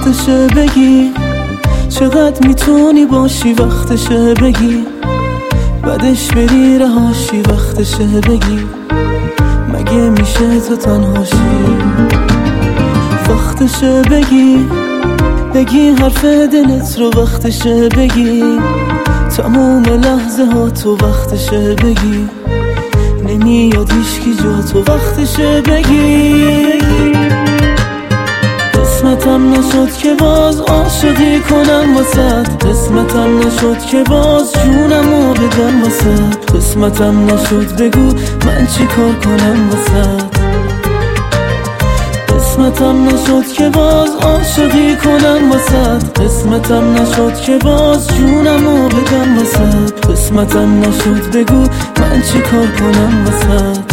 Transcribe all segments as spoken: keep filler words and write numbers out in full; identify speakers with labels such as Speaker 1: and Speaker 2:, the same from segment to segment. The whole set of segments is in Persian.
Speaker 1: وقتشه بگی چقدر میتونی باشی، وقتشه بگی بعدش بری رهاشی، وقتشه بگی مگه میشه تو تنهاشی. وقتشه بگی بگی حرف دلت رو، وقتشه بگی تموم لحظه ها تو، وقتشه بگی نمیاد هیچکی جا تو، وقتشه بگی قسمتم نشد که باز عاشقی کنم واسد، قسمتم نشد که باز جونمو بدم واسد، قسمتم نشد بگو من چی کار کنم واسد، قسمتم نشد که باز عاشقی کنم واسد، قسمتم نشد که باز جونمو بدم واسد، قسمتم نشد بگو من چی کار کنم واسد.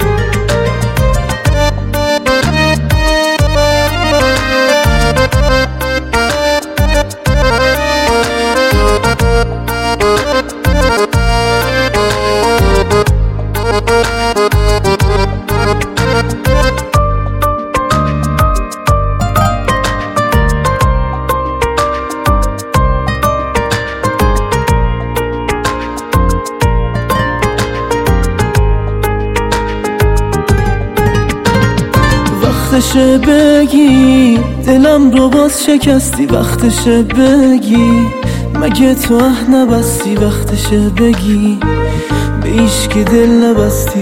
Speaker 1: وقتشه بگی دلم رو باز شکستی، وقتشه بگی مگه تو اه نبستی، وقتشه بگی به هیچکی دل نبستی،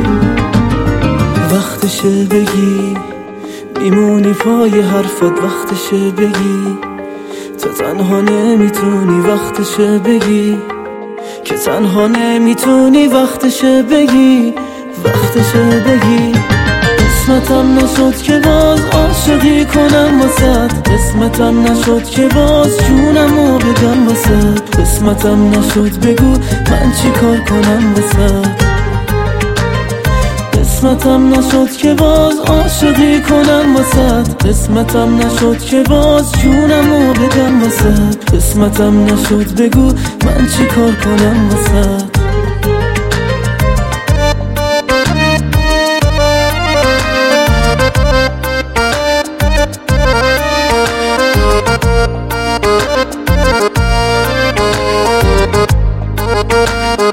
Speaker 1: وقتشه بگی میمونی پای حرفت، وقتشه بگی تو تنها نمیتونی، وقتشه بگی که تنها نمیتونی، وقتشه بگی وقتشه بگی قسمتم نشد که باز عاشقی کنم واسد، قسمتم نشد که باز جونمو بدم واسد، قسمتم نشد بگو من چی کار کنم واسد، قسمتم نشد که باز عاشقی کنم واسد، قسمتم نشد که باز جونمو بدم واسد، قسمتم نشد بگو من چی کار کنم واسد.
Speaker 2: We'll be right back.